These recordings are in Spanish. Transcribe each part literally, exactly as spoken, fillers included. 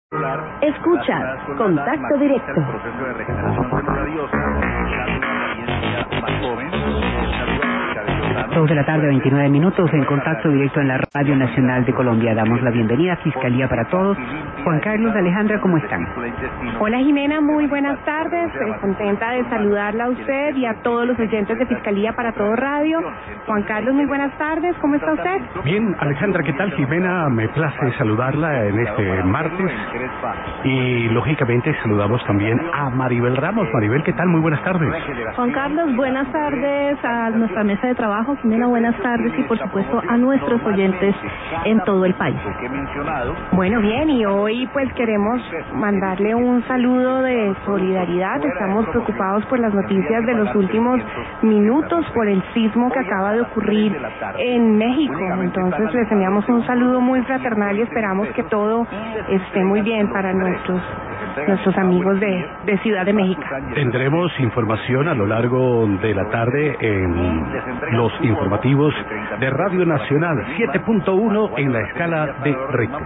Escucha Contacto Directo. Proceso de regeneración celulariosa, más joven. Dos de la tarde, veintinueve minutos, en Contacto Directo en la Radio Nacional de Colombia. Damos la bienvenida a Fiscalía para Todos. Juan Carlos, Alejandra, ¿cómo están? Hola Jimena, muy buenas tardes. Eh, contenta de saludarla a usted y a todos los oyentes de Fiscalía para Todos Radio. Juan Carlos, muy buenas tardes. ¿Cómo está usted? Bien, Alejandra, ¿qué tal? Jimena, me place saludarla en este martes. Y lógicamente saludamos también a Maribel Ramos. Maribel, ¿qué tal? Muy buenas tardes. Juan Carlos, buenas tardes a nuestra mesa de trabajo. Jimena, buenas tardes, y por supuesto a nuestros oyentes en todo el país. Bueno, bien, y hoy pues queremos mandarle un saludo de solidaridad. Estamos preocupados por las noticias de los últimos minutos, por el sismo que acaba de ocurrir en México. Entonces les enviamos un saludo muy fraternal y esperamos que todo esté muy bien para nuestros nuestros amigos de, de Ciudad de México. Tendremos información a lo largo de la tarde en los informativos de Radio Nacional siete punto uno en la escala de Richter.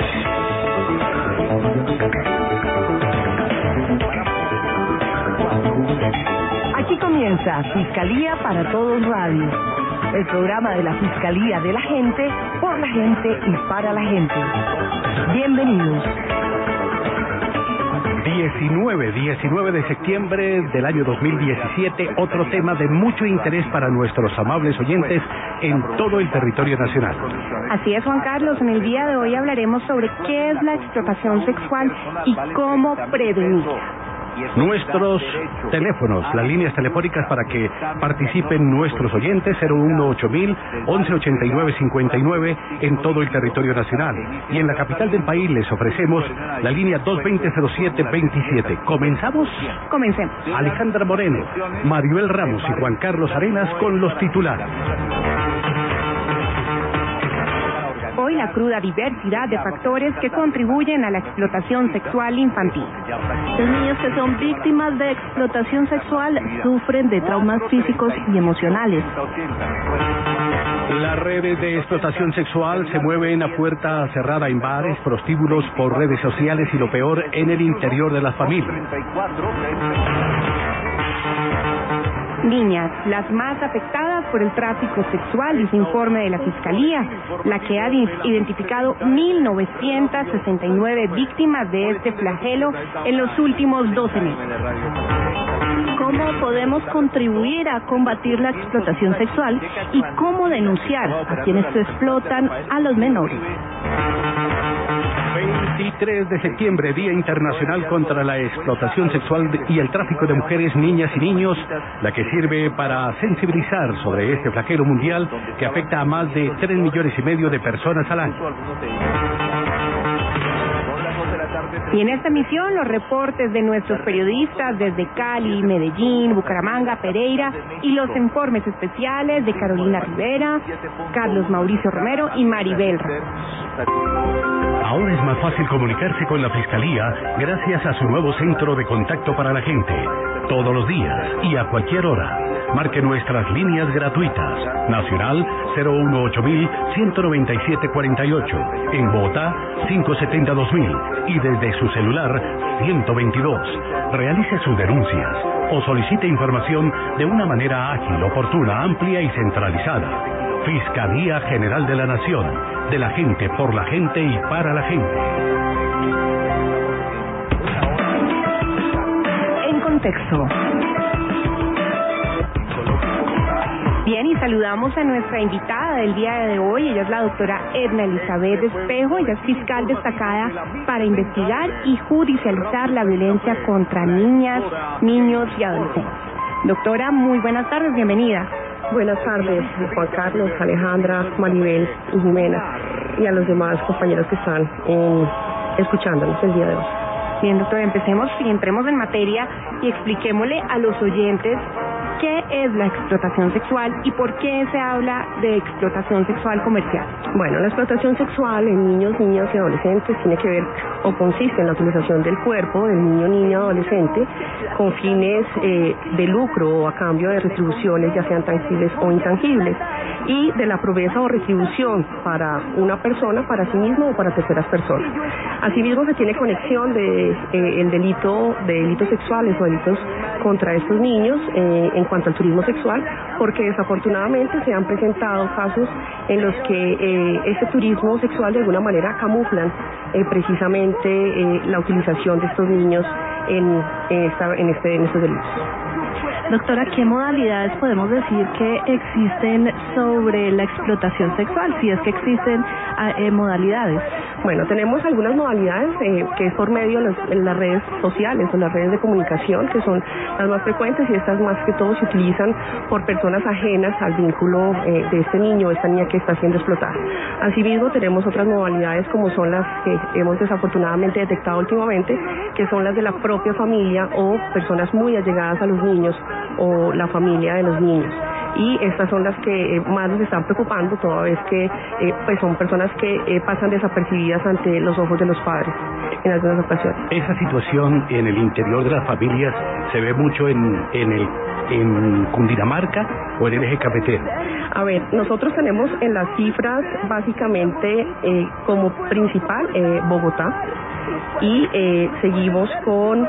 Aquí comienza Fiscalía para Todos Radio, el programa de la Fiscalía de la gente, por la gente y para la gente. Bienvenidos. diecinueve de septiembre del año dos mil diecisiete, otro tema de mucho interés para nuestros amables oyentes en todo el territorio nacional. Así es, Juan Carlos, en el día de hoy hablaremos sobre qué es la explotación sexual y cómo prevenirla. Nuestros teléfonos, las líneas telefónicas para que participen nuestros oyentes, cero uno ocho mil, once ochenta y nueve cincuenta y nueve en todo el territorio nacional. Y en la capital del país les ofrecemos la línea dos veinte cero siete veintisiete. ¿Comenzamos? Comencemos. Alejandra Moreno, Maribel Ramos y Juan Carlos Arenas con los titulares. Hoy la cruda diversidad de factores que contribuyen a la explotación sexual infantil. Los niños que son víctimas de explotación sexual sufren de traumas físicos y emocionales. Las redes de explotación sexual se mueven a puerta cerrada en bares, prostíbulos, por redes sociales y lo peor, en el interior de las familias. Niñas, las más afectadas por el tráfico sexual, dice informe de la Fiscalía, la que ha identificado mil novecientas sesenta y nueve víctimas de este flagelo en los últimos doce meses. ¿Cómo podemos contribuir a combatir la explotación sexual y cómo denunciar a quienes explotan a los menores? veintitrés de septiembre, Día Internacional contra la Explotación Sexual y el Tráfico de Mujeres, Niñas y Niños, la que sirve para sensibilizar sobre este flagelo mundial que afecta a más de tres millones y medio de personas al año. Y en esta emisión, los reportes de nuestros periodistas desde Cali, Medellín, Bucaramanga, Pereira, y los informes especiales de Carolina Rivera, Carlos Mauricio Romero y Maribel Ramos. Ahora es más fácil comunicarse con la Fiscalía gracias a su nuevo centro de contacto para la gente. Todos los días y a cualquier hora. Marque nuestras líneas gratuitas. Nacional cero uno ocho mil, ciento noventa y siete cuarenta y ocho. En Bogotá cinco setenta dos mil. Y desde su celular ciento veintidós. Realice sus denuncias o solicite información de una manera ágil, oportuna, amplia y centralizada. Fiscalía General de la Nación, de la gente, por la gente y para la gente. En contexto. Bien, y saludamos a nuestra invitada del día de hoy. Ella es la doctora Edna Elizabeth Espejo. Ella es fiscal destacada para investigar y judicializar la violencia contra niñas, niños y adolescentes. Doctora, muy buenas tardes, bienvenida. Buenas tardes, Juan Carlos, Alejandra, Maribel y Jimena, y a los demás compañeros que están eh, escuchándonos el día de hoy. Bien, doctora, empecemos y entremos en materia y expliquémosle a los oyentes qué es la explotación sexual y por qué se habla de explotación sexual comercial. Bueno, la explotación sexual en niños, niñas y adolescentes tiene que ver o consiste en la utilización del cuerpo del niño, niña, adolescente con fines eh, de lucro o a cambio de retribuciones, ya sean tangibles o intangibles. y de la promesa o retribución para una persona, para sí mismo o para terceras personas. Asimismo, se tiene conexión de eh, el delito de delitos sexuales o delitos contra estos niños eh, en cuanto al turismo sexual, porque desafortunadamente se han presentado casos en los que eh, este turismo sexual de alguna manera camuflan eh, precisamente eh, la utilización de estos niños en, en, esta, en, este, en estos delitos. Doctora, ¿qué modalidades podemos decir que existen sobre la explotación sexual, si es que existen eh, modalidades? Bueno, tenemos algunas modalidades eh, que es por medio de las, las redes sociales o las redes de comunicación, que son las más frecuentes, y estas más que todo se utilizan por personas ajenas al vínculo eh, de este niño o esta niña que está siendo explotada. Asimismo, tenemos otras modalidades como son las que hemos desafortunadamente detectado últimamente, que son las de la propia familia o personas muy allegadas a los niños o la familia de los niños. Y estas son las que eh, más nos están preocupando, toda vez que eh, pues son personas que eh, pasan desapercibidas ante los ojos de los padres en algunas ocasiones. Esa situación en el interior de las familias se ve mucho en, en, el, en Cundinamarca o en el eje cafetero. A ver, nosotros tenemos en las cifras básicamente eh, como principal eh, Bogotá, y eh, seguimos con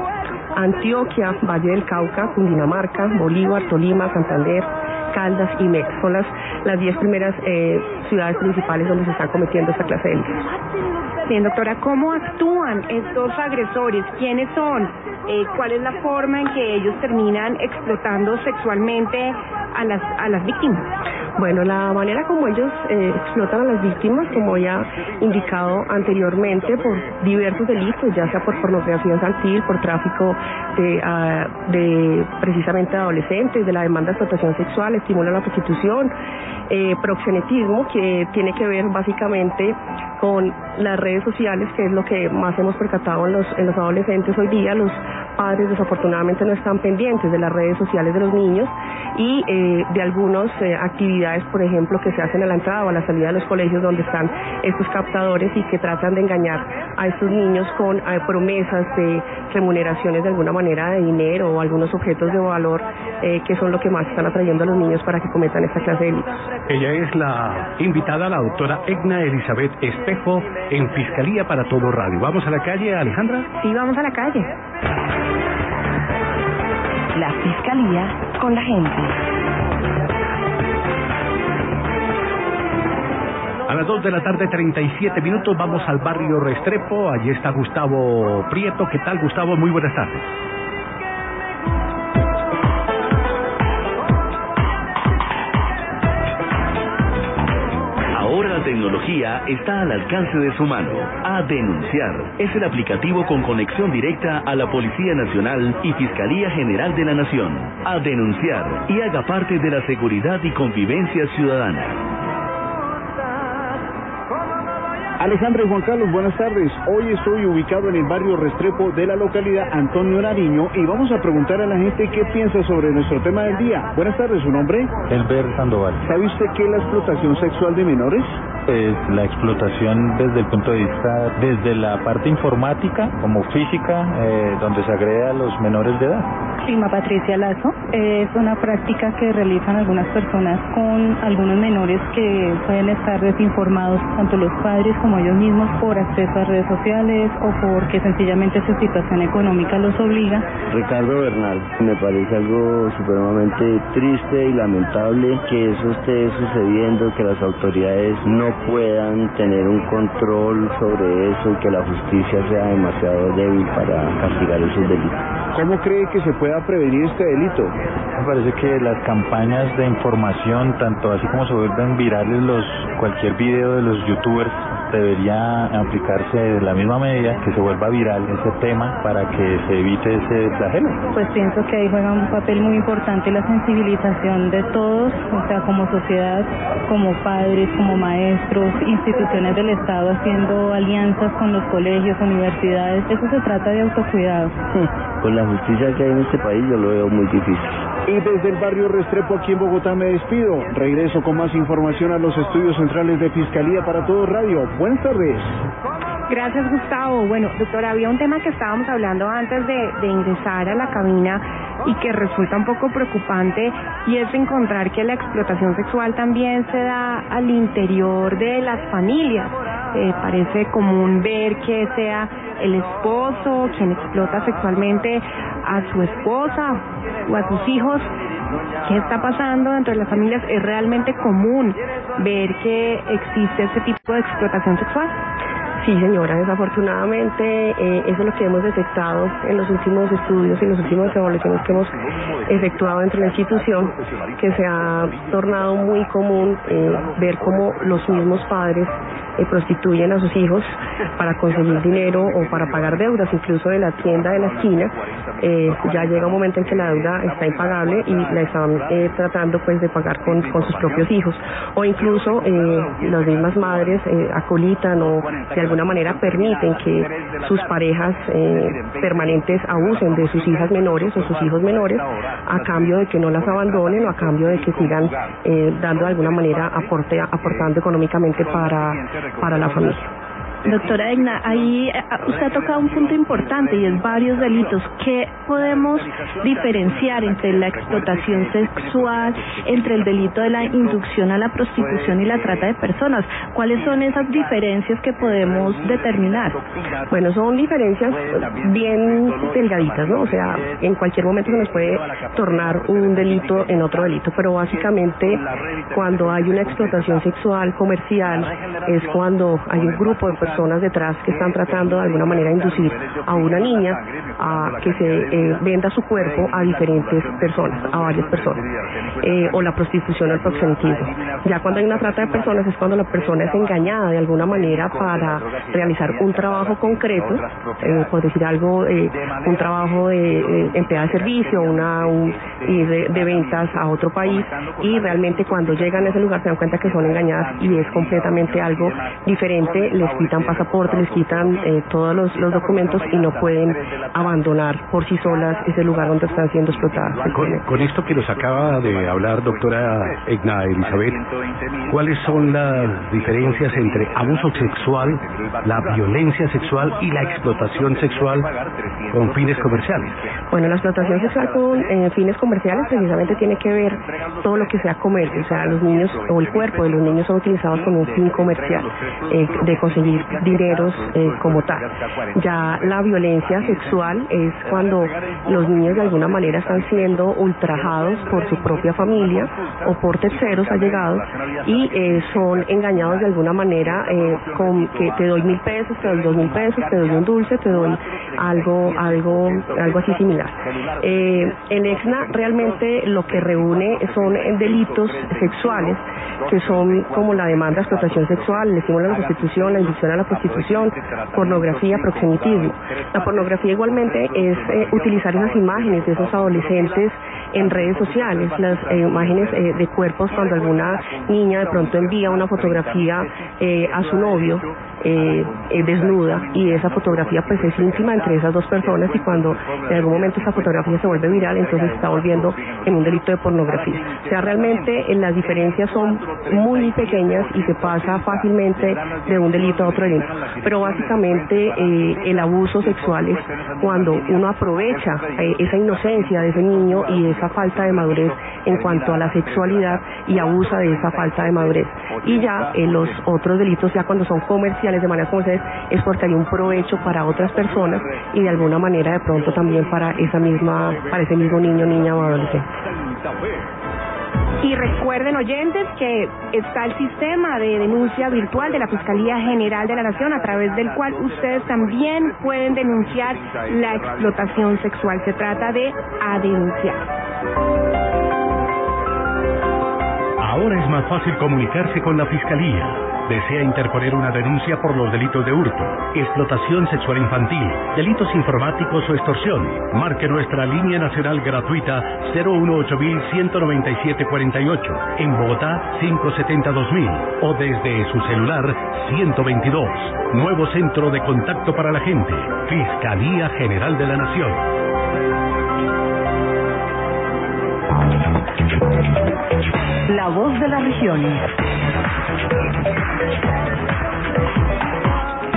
Antioquia, Valle del Cauca, Cundinamarca, Bolívar, Tolima, Santander, Caldas y Meta. Son las las diez primeras eh, ciudades principales donde se están cometiendo esta clase de delitos. Bien, doctora, ¿cómo actúan estos agresores? ¿Quiénes son? Eh, ¿Cuál es la forma en que ellos terminan explotando sexualmente a las a las víctimas? Bueno, la manera como ellos eh, explotan a las víctimas, como ya indicado anteriormente, por diversos delitos, ya sea por pornografía infantil, por tráfico de, uh, de precisamente adolescentes, de la demanda de explotación sexual, estimula la prostitución, eh, proxenetismo, que tiene que ver básicamente con las redes sociales, que es lo que más hemos percatado en los, en los adolescentes hoy día. Los padres desafortunadamente no están pendientes de las redes sociales de los niños y eh, de algunas eh, actividades, por ejemplo, que se hacen a la entrada o a la salida de los colegios, donde están estos captadores y que tratan de engañar a estos niños con eh, promesas de remuneraciones de alguna manera de dinero o algunos objetos de valor eh, que son lo que más están atrayendo a los niños para que cometan esta clase de delitos. Ella es la invitada, la doctora Egna Elizabeth Espejo, en Fiscalía para Todo Radio. ¿Vamos a la calle, Alejandra? Sí, vamos a la calle. La Fiscalía con la gente. A las dos de la tarde, treinta y siete minutos, vamos al barrio Restrepo. Allí está Gustavo Prieto. ¿Qué tal, Gustavo? Muy buenas tardes. Ahora la tecnología está al alcance de su mano. A Denunciar es el aplicativo con conexión directa a la Policía Nacional y Fiscalía General de la Nación. A Denunciar y haga parte de la seguridad y convivencia ciudadana. Alejandra y Juan Carlos, buenas tardes. Hoy estoy ubicado en el barrio Restrepo de la localidad Antonio Nariño y vamos a preguntar a la gente qué piensa sobre nuestro tema del día. Buenas tardes, ¿su nombre? Elber Sandoval. ¿Sabe usted qué es la explotación sexual de menores? Pues la explotación desde el punto de vista, desde la parte informática como física, eh, donde se agrede a los menores de edad. Prima Patricia Lazo, es una práctica que realizan algunas personas con algunos menores que pueden estar desinformados, tanto los padres como ellos mismos, por acceso a redes sociales o porque sencillamente su situación económica los obliga. Ricardo Bernal, me parece algo supremamente triste y lamentable que eso esté sucediendo, que las autoridades no puedan tener un control sobre eso y que la justicia sea demasiado débil para castigar esos delitos. ¿Cómo cree que se pueda prevenir este delito? Me parece que las campañas de información, tanto así como se vuelven virales los cualquier video de los youtubers, debería aplicarse de la misma medida, que se vuelva viral ese tema para que se evite ese flagelo. Pues pienso que ahí juega un papel muy importante la sensibilización de todos, o sea, como sociedad, como padres, como maestros, instituciones del Estado haciendo alianzas con los colegios, universidades. Eso se trata de autocuidado. Con la justicia que hay en este país yo lo veo muy difícil. Y desde el barrio Restrepo aquí en Bogotá me despido. Regreso con más información a los estudios centrales de Fiscalía para Todo Radio. Buenas tardes. Gracias, Gustavo. Bueno, doctora, había un tema que estábamos hablando antes de, de ingresar a la cabina y que resulta un poco preocupante, y es encontrar que la explotación sexual también se da al interior de las familias. Eh, parece común ver que sea el esposo quien explota sexualmente a su esposa o a sus hijos. ¿Qué está pasando dentro de las familias? ¿Es realmente común ver que existe este tipo de explotación sexual? Sí, señora, desafortunadamente eh, eso es lo que hemos detectado en los últimos estudios y en las últimas evaluaciones que hemos efectuado dentro de la institución, que se ha tornado muy común eh, ver cómo los mismos padres eh, prostituyen a sus hijos para conseguir dinero o para pagar deudas, incluso de la tienda de la esquina. Eh, ya llega un momento en que la deuda está impagable y la están eh, tratando pues de pagar con, con sus propios hijos, o incluso eh, las mismas madres eh, acolitan o de alguna manera permiten que sus parejas eh, permanentes abusen de sus hijas menores o sus hijos menores a cambio de que no las abandonen o a cambio de que sigan eh, dando de alguna manera aporte, aportando económicamente para, para la familia. Doctora Egna, ahí usted ha tocado un punto importante y es varios delitos. ¿Qué podemos diferenciar entre la explotación sexual, entre el delito de la inducción a la prostitución y la trata de personas? ¿Cuáles son esas diferencias que podemos determinar? Bueno, son diferencias bien delgaditas, ¿no? O sea, en cualquier momento se nos puede tornar un delito en otro delito, pero básicamente cuando hay una explotación sexual comercial es cuando hay un grupo de personas personas detrás que están tratando de alguna manera inducir a una niña a que se eh, venda su cuerpo a diferentes personas, a varias personas, eh, o la prostitución o el proxenetismo. Ya cuando hay una trata de personas es cuando la persona es engañada de alguna manera para realizar un trabajo concreto, eh, por decir algo, eh, un trabajo de eh, empleada de servicio, una un, y de, de ventas a otro país, y realmente cuando llegan a ese lugar se dan cuenta que son engañadas y es completamente algo diferente. Les quitan pasaporte, les quitan eh, todos los, los documentos y no pueden abandonar por sí solas ese lugar donde están siendo explotadas. Con, con esto que nos acaba de hablar, doctora Egna Elizabeth, ¿cuáles son las diferencias entre abuso sexual, la violencia sexual y la explotación sexual con fines comerciales? Bueno, la explotación sexual con eh, fines comerciales precisamente tiene que ver todo lo que sea comercio, o sea, los niños o el cuerpo de los niños son utilizados con un fin comercial, eh, de conseguir dineros eh, como tal. Ya la violencia sexual es cuando los niños de alguna manera están siendo ultrajados por su propia familia o por terceros allegados y eh, son engañados de alguna manera eh, con que te doy mil pesos, te doy dos mil pesos, te doy un dulce, te doy algo, algo, algo así similar. Eh, el EXNA realmente lo que reúne son delitos sexuales que son como la demanda de explotación sexual, el estímulo a la prostitución, la inducción a la prostitución, pornografía, proxenetismo. La pornografía igualmente es eh, utilizar esas imágenes de esos adolescentes en redes sociales, las eh, imágenes eh, de cuerpos cuando alguna niña de pronto envía una fotografía eh, a su novio eh, eh, desnuda, y esa fotografía pues es íntima entre esas dos personas, y cuando en algún momento esa fotografía se vuelve viral, entonces se está volviendo en un delito de pornografía. O sea, realmente eh, las diferencias son muy pequeñas y se pasa fácilmente de un delito a otro delito, pero básicamente eh, el abuso sexual es cuando uno aprovecha eh, esa inocencia de ese niño y esa falta de madurez en cuanto a la sexualidad y abusa de esa falta de madurez. Y ya eh, los otros delitos, ya cuando son comerciales, de manera comercial, es porque hay un provecho para otras personas y de alguna manera de pronto también para esa misma, para ese mismo niño, niña o adolescente. Y recuerden, oyentes, que está el sistema de denuncia virtual de la Fiscalía General de la Nación, a través del cual ustedes también pueden denunciar la explotación sexual. Se trata de A Denunciar. Ahora es más fácil comunicarse con la Fiscalía. ¿Desea interponer una denuncia por los delitos de hurto, explotación sexual infantil, delitos informáticos o extorsión? Marque nuestra línea nacional gratuita cero uno ocho uno nueve siete cuatro ocho, en Bogotá cinco siete cero dos mil, o desde su celular ciento veintidós. Nuevo centro de contacto para la gente, Fiscalía General de la Nación. La voz de las regiones.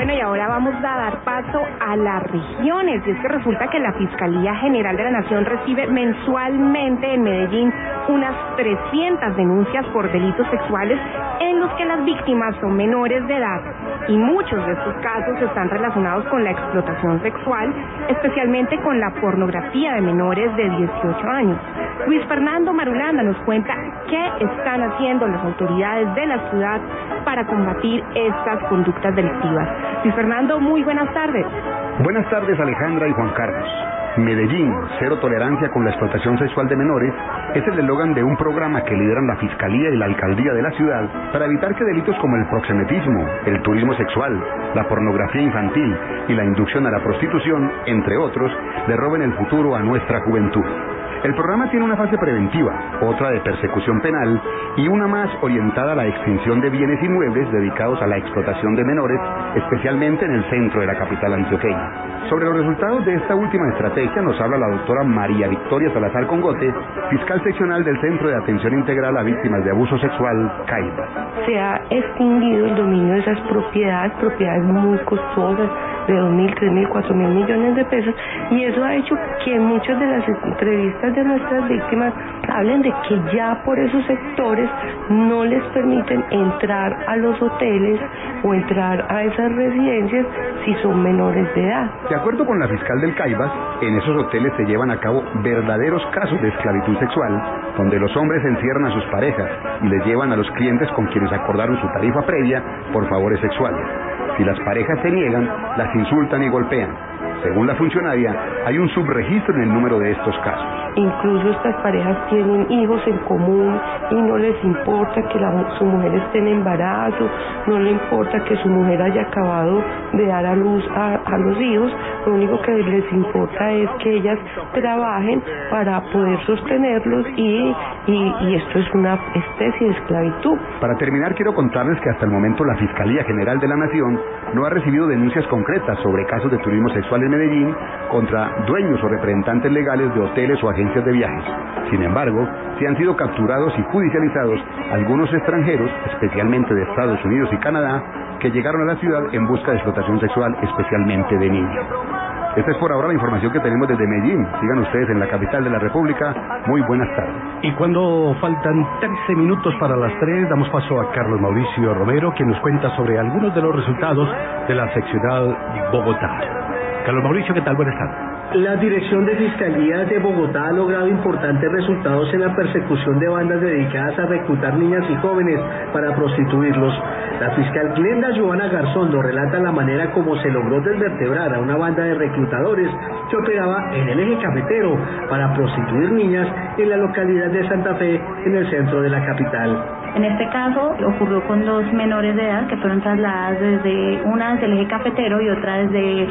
Bueno, y ahora vamos a dar paso a las regiones. Y es que resulta que la Fiscalía General de la Nación recibe mensualmente en Medellín unas trescientas denuncias por delitos sexuales en los que las víctimas son menores de edad. Y muchos de estos casos están relacionados con la explotación sexual, especialmente con la pornografía de menores de dieciocho años. Luis Fernando Marulanda nos cuenta qué están haciendo las autoridades de la ciudad para combatir estas conductas delictivas. Luis Fernando, muy buenas tardes. Buenas tardes, Alejandra y Juan Carlos. Medellín, cero tolerancia con la explotación sexual de menores, es el eslogan de un programa que lideran la Fiscalía y la Alcaldía de la ciudad para evitar que delitos como el proxenetismo, el turismo sexual, la pornografía infantil y la inducción a la prostitución, entre otros, le roben el futuro a nuestra juventud. El programa tiene una fase preventiva, otra de persecución penal y una más orientada a la extinción de bienes inmuebles dedicados a la explotación de menores, especialmente en el centro de la capital antioqueña. Sobre los resultados de esta última estrategia nos habla la doctora María Victoria Salazar Congote, fiscal seccional del Centro de Atención Integral a Víctimas de Abuso Sexual, CAIBA. Se ha extinguido el dominio de esas propiedades, propiedades muy costosas, de dos mil, tres mil, cuatro mil millones de pesos, y eso ha hecho que muchas de las entrevistas de nuestras víctimas hablen de que ya por esos sectores no les permiten entrar a los hoteles o entrar a esas residencias si son menores de edad. De acuerdo con la fiscal del Caibas, en esos hoteles se llevan a cabo verdaderos casos de esclavitud sexual, donde los hombres encierran a sus parejas y les llevan a los clientes con quienes acordaron su tarifa previa por favores sexuales. Si las parejas se niegan, las insultan y golpean. Según la funcionaria, hay un subregistro en el número de estos casos. Incluso estas parejas tienen hijos en común y no les importa que la, su mujer esté en embarazo, no le importa que su mujer haya acabado de dar a luz a, a los hijos, lo único que les importa es que ellas trabajen para poder sostenerlos y, y, y esto es una especie de esclavitud. Para terminar, quiero contarles que hasta el momento la Fiscalía General de la Nación no ha recibido denuncias concretas sobre casos de turismo sexual en Medellín contra dueños o representantes legales de hoteles o agencias de viajes. Sin embargo, sí han sido capturados y judicializados algunos extranjeros, especialmente de Estados Unidos y Canadá, que llegaron a la ciudad en busca de explotación sexual, especialmente de niños. Esta es por ahora la información que tenemos desde Medellín. Sigan ustedes en la capital de la República. Muy buenas tardes. Y cuando faltan trece minutos para las tres, damos paso a Carlos Mauricio Romero, quien nos cuenta sobre algunos de los resultados de la seccional Bogotá. Carlos Mauricio, ¿qué tal? Buenas tardes. La Dirección de Fiscalía de Bogotá ha logrado importantes resultados en la persecución de bandas dedicadas a reclutar niñas y jóvenes para prostituirlos. La fiscal Glenda Joana Garzón nos relata la manera como se logró desvertebrar a una banda de reclutadores que operaba en el eje cafetero para prostituir niñas en la localidad de Santa Fe, en el centro de la capital. En este caso ocurrió con dos menores de edad que fueron trasladadas desde una desde el eje cafetero y otra desde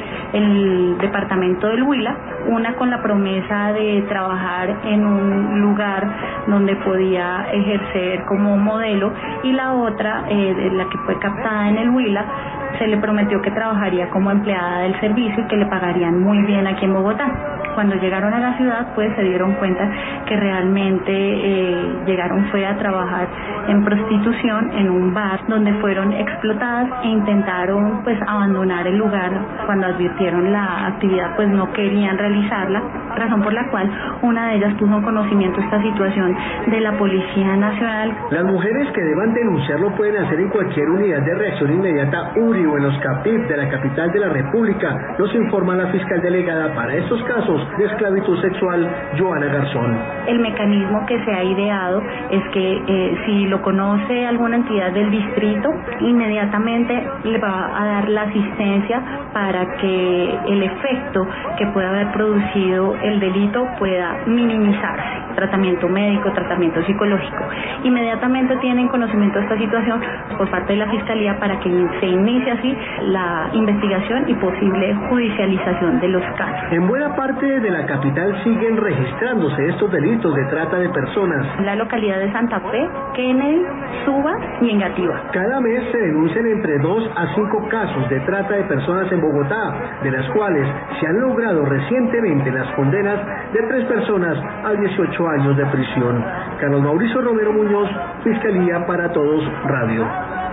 el departamento del Huila, una con la promesa de trabajar en un lugar donde podía ejercer como modelo y la otra, eh, la que fue captada en el Huila, se le prometió que trabajaría como empleada del servicio y que le pagarían muy bien aquí en Bogotá. Cuando llegaron a la ciudad, pues se dieron cuenta que realmente eh, llegaron fue a trabajar en prostitución en un bar donde fueron explotadas e intentaron pues abandonar el lugar. Cuando advirtieron la actividad, pues no querían realizarla, razón por la cual una de ellas puso en conocimiento esta situación de la Policía Nacional. Las mujeres que deban denunciarlo pueden hacer en cualquier unidad de reacción inmediata U R I o en los CAPIP de la capital de la República, nos informa la fiscal delegada para estos casos de esclavitud sexual, Joana Garzón. El mecanismo que se ha ideado es que eh, si lo conoce alguna entidad del distrito, inmediatamente le va a dar la asistencia para que el efecto que pueda haber producido el delito pueda minimizarse. Tratamiento médico, tratamiento psicológico. Inmediatamente tienen conocimiento de esta situación por parte de la Fiscalía para que se inicie así la investigación y posible judicialización de los casos. En buena parte de la capital siguen registrándose estos delitos de trata de personas. En la localidad de Santa Fe, Kennedy, Suba y Engativá. Cada mes se denuncian entre dos a cinco casos de trata de personas en Bogotá, de las cuales se han logrado recientemente las condenas de tres personas a dieciocho años de prisión. Carlos Mauricio Romero Muñoz, Fiscalía para Todos Radio.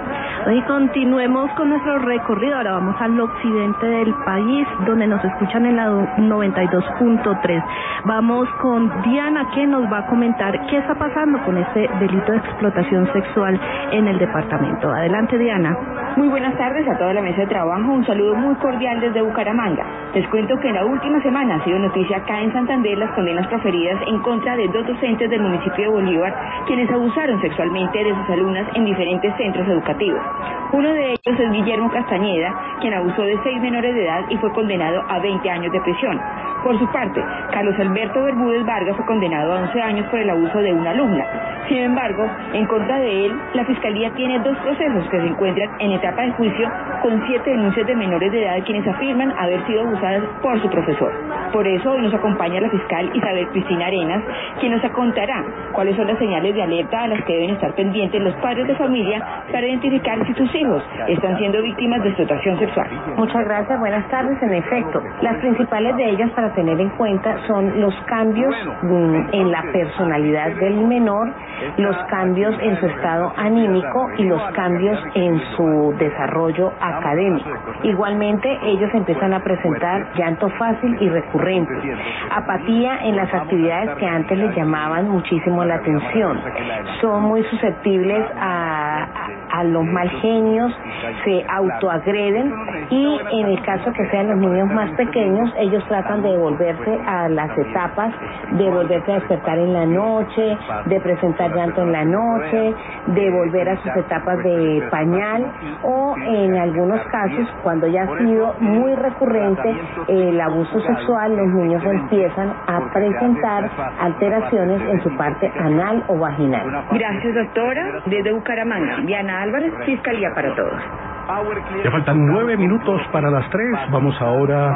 Y continuemos con nuestro recorrido. Ahora vamos al occidente del país, donde nos escuchan en la noventa y dos punto tres. Vamos con Diana, que nos va a comentar qué está pasando con este delito de explotación sexual en el departamento. Adelante, Diana. Muy buenas tardes a toda la mesa de trabajo. Un saludo muy cordial desde Bucaramanga. Les cuento que en la última semana ha sido noticia acá en Santander las condenas proferidas en contra de dos docentes del municipio de Bolívar, quienes abusaron sexualmente de sus alumnas en diferentes centros educativos. Uno de ellos es Guillermo Castañeda, quien abusó de seis menores de edad y fue condenado a veinte años de prisión. Por su parte, Carlos Alberto Bermúdez Vargas fue condenado a once años por el abuso de una alumna. Sin embargo, en contra de él, la Fiscalía tiene dos procesos que se encuentran en etapa de juicio con siete denuncias de menores de edad quienes afirman haber sido abusadas por su profesor. Por eso hoy nos acompaña la fiscal Isabel Cristina Arenas, quien nos contará cuáles son las señales de alerta a las que deben estar pendientes los padres de familia para identificar si sus hijos están siendo víctimas de explotación sexual. Muchas gracias, buenas tardes. En efecto, las principales de ellas para tener en cuenta son los cambios mm, en la personalidad del menor, los cambios en su estado anímico y los cambios en su desarrollo académico. Igualmente, ellos empiezan a presentar llanto fácil y recurrente, apatía en las actividades que antes les llamaban muchísimo la atención, son muy susceptibles a, a, a los mal genios, se autoagreden y en el caso que sean los niños más pequeños, ellos tratan de devolverse a las etapas, de volverse a despertar en la noche, de presentar llanto en la noche, de volver a sus etapas de pañal o en algunos casos, cuando ya ha sido muy recurrente el abuso sexual, los niños empiezan a presentar alteraciones en su parte anal o vaginal. Gracias, doctora. Desde Bucaramanga, Diana Álvarez, Fiscalía para Todos. Ya faltan nueve minutos para las tres. Vamos ahora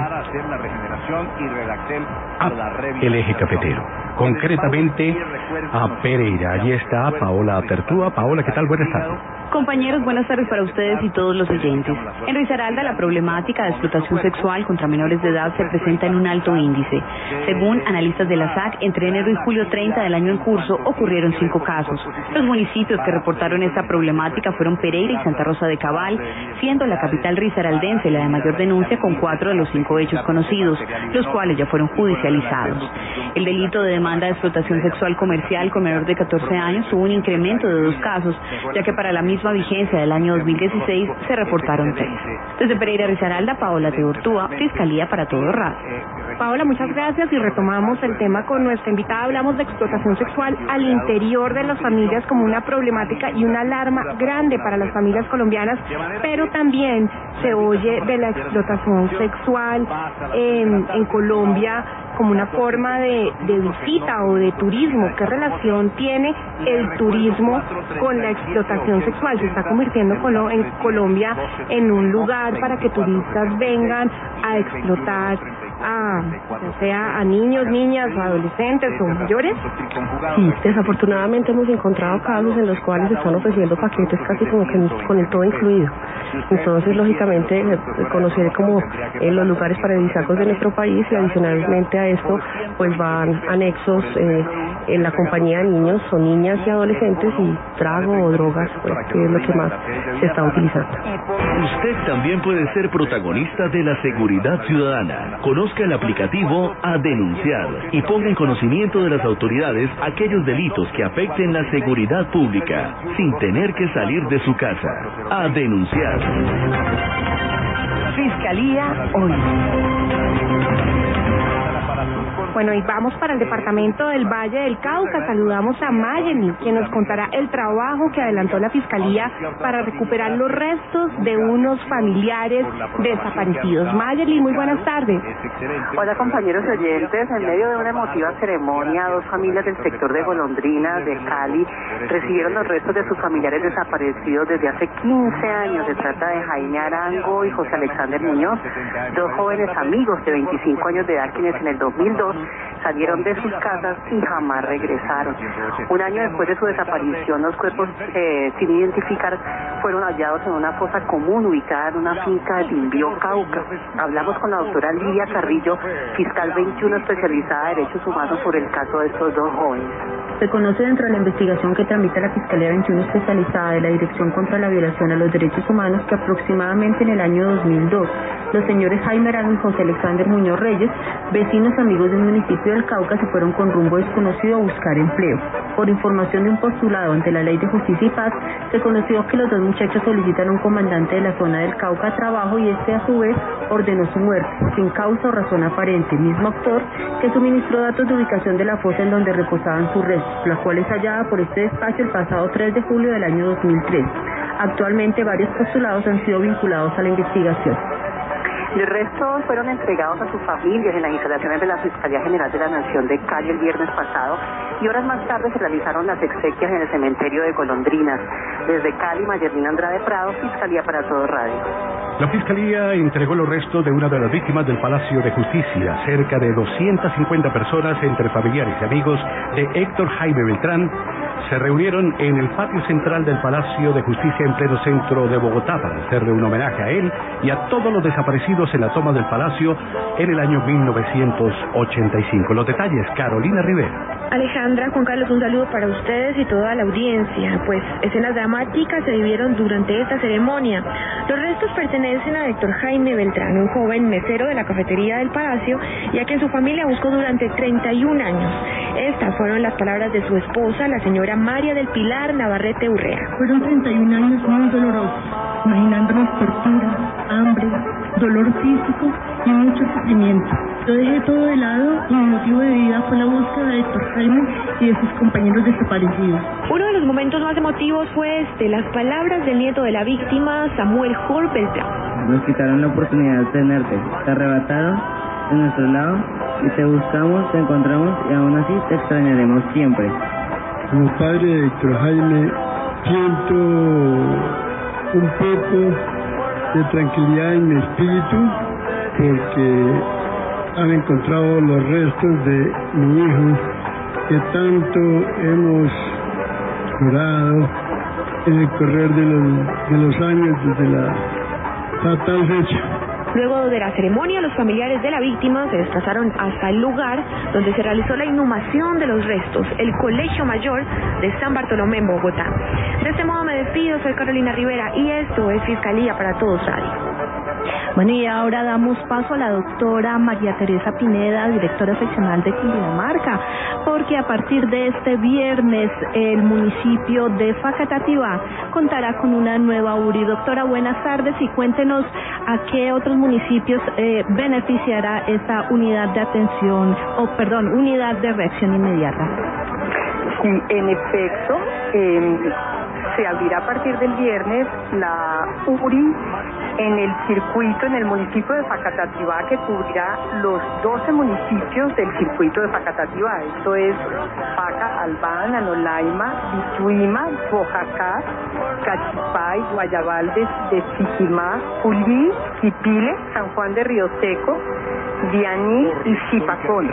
a el eje cafetero, concretamente a Pereira. Allí está Paola Apertúa. Paola, ¿qué tal? Buenas tardes. Compañeros, buenas tardes para ustedes y todos los oyentes. En Risaralda, la problemática de explotación sexual contra menores de edad se presenta en un alto índice. Según analistas de la S A C, entre enero y julio treinta del año en curso ocurrieron cinco casos. Los municipios que reportaron esta problemática fueron Pereira y Santa Rosa de Cabal, siendo la capital risaraldense la de mayor denuncia con cuatro de los cinco hechos conocidos, los cuales ya fueron judicializados. El delito de demanda de explotación sexual comercial con menor de catorce años tuvo un incremento de dos casos, ya que para la misma vigencia del año dos mil dieciséis se reportaron tres. Desde Pereira, Risaralda, Paola Teortúa, Fiscalía para Todo Radio. Paola, muchas gracias y retomamos el tema con nuestra invitada. Hablamos de explotación sexual al interior de las familias como una problemática y una alarma grande para las familias colombianas, pero también se oye de la explotación sexual en, en Colombia como una forma de, de visita o de turismo. ¿Qué relación tiene el turismo con la explotación sexual? Se está convirtiendo Colo- en Colombia en un lugar para que turistas vengan a explotar a, o sea, a niños, niñas, adolescentes o mayores. Sí, desafortunadamente hemos encontrado casos en los cuales se están ofreciendo paquetes casi como que con el todo incluido. Entonces, lógicamente, conocer como eh, los lugares paradisíacos de nuestro país y adicionalmente a esto, pues van anexos eh, en la compañía de niños o niñas y adolescentes y trago o drogas, pues que es lo que más se está utilizando. Usted también puede ser protagonista de la seguridad ciudadana. Conozca el aplicativo A Denunciar y ponga en conocimiento de las autoridades aquellos delitos que afecten la seguridad pública sin tener que salir de su casa. A Denunciar. Fiscalía hoy. Bueno, y vamos para el departamento del Valle del Cauca. Saludamos a Mayeli, quien nos contará el trabajo que adelantó la Fiscalía para recuperar los restos de unos familiares desaparecidos. Mayeli, muy buenas tardes. Hola, compañeros oyentes. En medio de una emotiva ceremonia, dos familias del sector de Golondrinas de Cali recibieron los restos de sus familiares desaparecidos desde hace quince años. Se trata de Jaime Arango y José Alexander Muñoz, dos jóvenes amigos de veinticinco años de edad, quienes en el dos mil dos salieron de sus casas y jamás regresaron. Un año después de su desaparición, los cuerpos eh, sin identificar fueron hallados en una fosa común ubicada en una finca de Bimbío, Cauca. Hablamos con la doctora Lidia Carrillo, fiscal veintiuno especializada en derechos humanos, sobre el caso de estos dos jóvenes. Se conoce dentro de la investigación que tramita la Fiscalía veintiuno especializada de la Dirección contra la Violación a los Derechos Humanos que aproximadamente en el año dos mil dos los señores Jaime Arango y José Alexander Muñoz Reyes, vecinos amigos de un municipio del Cauca, se fueron con rumbo desconocido a buscar empleo. Por información de un postulado ante la Ley de Justicia y Paz, se conoció que los dos muchachos solicitan a un comandante de la zona del Cauca trabajo y este a su vez ordenó su muerte, sin causa o razón aparente, mismo actor que suministró datos de ubicación de la fosa en donde reposaban sus restos, la cual es hallada por este despacho el pasado tres de julio del año dos mil tres. Actualmente varios postulados han sido vinculados a la investigación. Los restos fueron entregados a sus familias en las instalaciones de la Fiscalía General de la Nación de Cali el viernes pasado y horas más tarde se realizaron las exequias en el cementerio de Golondrinas. Desde Cali, Mayerlina Andrade Prado, Fiscalía para Todo Radio. La Fiscalía entregó los restos de una de las víctimas del Palacio de Justicia. Cerca de doscientas cincuenta personas, entre familiares y amigos de Héctor Jaime Beltrán, se reunieron en el patio central del Palacio de Justicia en pleno centro de Bogotá para hacerle un homenaje a él y a todos los desaparecidos en la toma del Palacio en el año mil novecientos ochenta y cinco. Los detalles, Carolina Rivera. Alejandra, Juan Carlos, un saludo para ustedes y toda la audiencia. Pues escenas dramáticas se vivieron durante esta ceremonia. Los restos pertenecen a Héctor Jaime Beltrán, un joven mesero de la cafetería del Palacio, ya que en su familia buscó durante treinta y un años. Estas fueron las palabras de su esposa, la señora María del Pilar Navarrete Urrea. Fueron treinta y un años muy dolorosos, imaginándonos tortura, hambre, dolor físico y mucho sufrimiento. Yo dejé todo de lado y mi motivo de vida fue la búsqueda de Héctor Jaime y de sus compañeros desaparecidos. Uno de los momentos más emotivos fue este, las palabras del nieto de la víctima, Samuel Jor Beltrán. Nos quitaron la oportunidad de tenerte, te arrebataron de nuestro lado y te buscamos, te encontramos y aún así te extrañaremos siempre. Como padre de Héctor Jaime, siento un poco de tranquilidad en mi espíritu porque han encontrado los restos de mi hijo que tanto hemos llorado en el correr de los, de los años desde la fatal fecha. Luego de la ceremonia, los familiares de la víctima se desplazaron hasta el lugar donde se realizó la inhumación de los restos, el Colegio Mayor de San Bartolomé en Bogotá. De este modo me despido, soy Carolina Rivera y esto es Fiscalía para Todos Radio. Bueno, y ahora damos paso a la doctora María Teresa Pineda, directora seccional de Cundinamarca, porque a partir de este viernes el municipio de Facatativá contará con una nueva U R I. Doctora, buenas tardes y cuéntenos a qué otros municipios eh, beneficiará esta unidad de atención, o perdón, unidad de reacción inmediata. Sí, en efecto, eh, se abrirá a partir del viernes la U R I en el circuito, en el municipio de Facatativá, que cubrirá los doce municipios del circuito de Facatativá. Esto es Faca, Albán, Anolaima, Vituima, Bojacá, Cachipay, Guayabaldes, de Chiquimá, Julí, Chipile, San Juan de Río Seco, Dianí y Zipacón.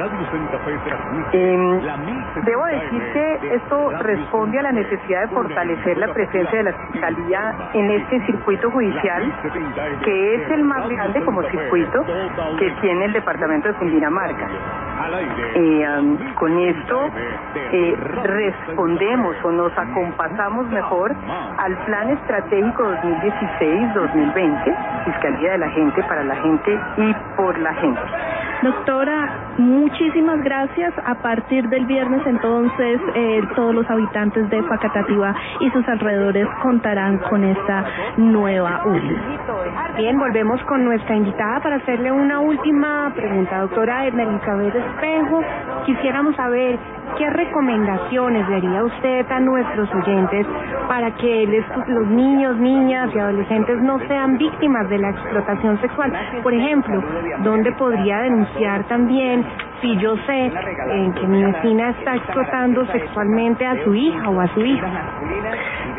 Eh, debo decir que esto responde a la necesidad de fortalecer la presencia de la Fiscalía en este circuito judicial, que es el más grande como circuito que tiene el departamento de Cundinamarca. Eh, um, con esto eh, respondemos o nos acompasamos mejor al Plan Estratégico dos mil dieciséis dos mil veinte, Fiscalía de la Gente, para la gente y por la gente. Doctora, muchísimas gracias. A partir del viernes entonces eh, todos los habitantes de Facatativá y sus alrededores contarán con esta nueva U R I. Bien, volvemos con nuestra invitada para hacerle una última pregunta. Doctora Edna Elizabeth Espejo, quisiéramos saber qué recomendaciones le haría usted a nuestros oyentes para que les, los niños, niñas y adolescentes no sean víctimas de la explotación sexual. Por ejemplo, ¿dónde podría denunciar también si yo sé eh, que mi vecina está explotando sexualmente a su hija o a su hijo?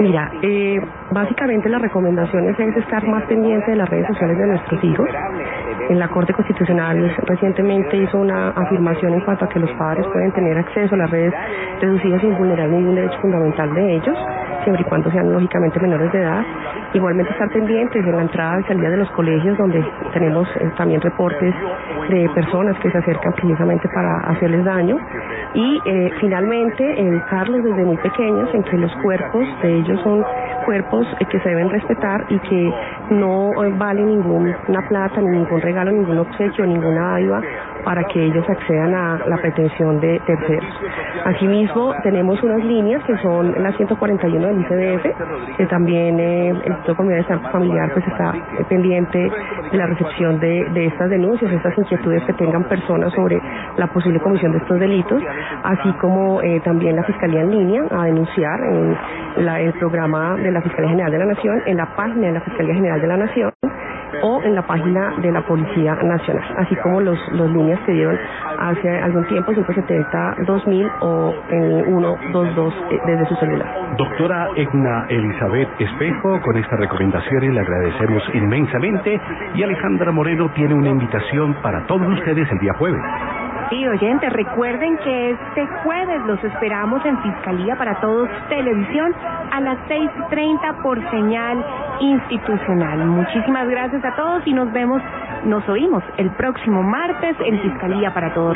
Mira, eh, básicamente las recomendaciones es estar más pendiente de las redes sociales de nuestros hijos. En la Corte Constitucional recientemente hizo una afirmación en cuanto a que los padres pueden tener acceso a las redes reducidas sin vulnerar ningún derecho fundamental de ellos, siempre y cuando sean lógicamente menores de edad. Igualmente estar pendientes en la entrada y salida de los colegios, donde tenemos eh, también reportes de personas que se acercan precisamente para hacerles daño. Y eh, finalmente educarlos desde muy pequeños en que los cuerpos de ellos son cuerpos eh, que se deben respetar y que no eh, valen ninguna plata, ni ningún regalo, ningún obsequio, ninguna dádiva para que ellos accedan a la pretensión de terceros. Asimismo, tenemos unas líneas que son las ciento cuarenta y uno del I C B F, que también eh, el Instituto de Comunidad de Desarrollo Familiar pues está eh, pendiente de la recepción de, de estas denuncias, estas inquietudes que tengan personas sobre la posible comisión de estos delitos, así como eh, también la Fiscalía en línea a denunciar en la, el programa de la Fiscalía General de la Nación, en la página de la Fiscalía General de la Nación o en la página de la Policía Nacional, así como los, los líneas que dieron hace algún tiempo, cinco setenta dos mil o el uno dos dos eh, desde su celular. Doctora Egna Elizabeth Espejo, con estas recomendaciones le agradecemos inmensamente y Alejandra Moreno tiene una invitación para todos ustedes el día jueves. Sí, oyentes, recuerden que este jueves los esperamos en Fiscalía para Todos Televisión a las seis y treinta por señal institucional. Muchísimas gracias a todos y nos vemos, nos oímos el próximo martes en Fiscalía para Todos.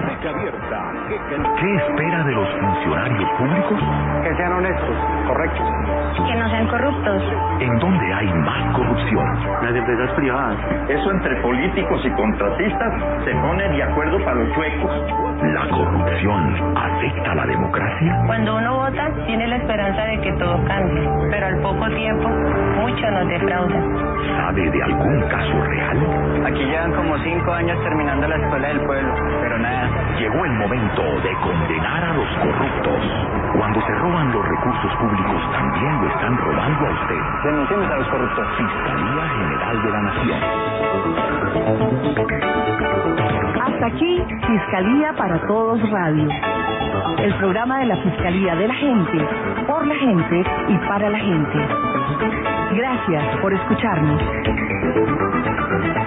¿Qué espera de los funcionarios públicos? Que sean honestos, correctos. Que no sean corruptos. ¿En dónde hay más corrupción? Las empresas privadas. Eso entre políticos y contratistas se pone de acuerdo para los chuecos. ¿La corrupción afecta a la democracia? Cuando uno vota, tiene la esperanza de que todo cambie, pero al poco tiempo, mucho nos defrauda. ¿Sabe de algún caso real? Aquí llevan como cinco años terminando la escuela del pueblo, pero nada. Llegó el momento de condenar a los corruptos. Cuando se roban los recursos públicos, también lo están robando a usted. Denunciemos a los corruptos. Fiscalía General de la Nación. Hasta aquí, Fiscalía para Todos Radio. El programa de la Fiscalía de la Gente, por la gente y para la gente. Gracias por escucharnos.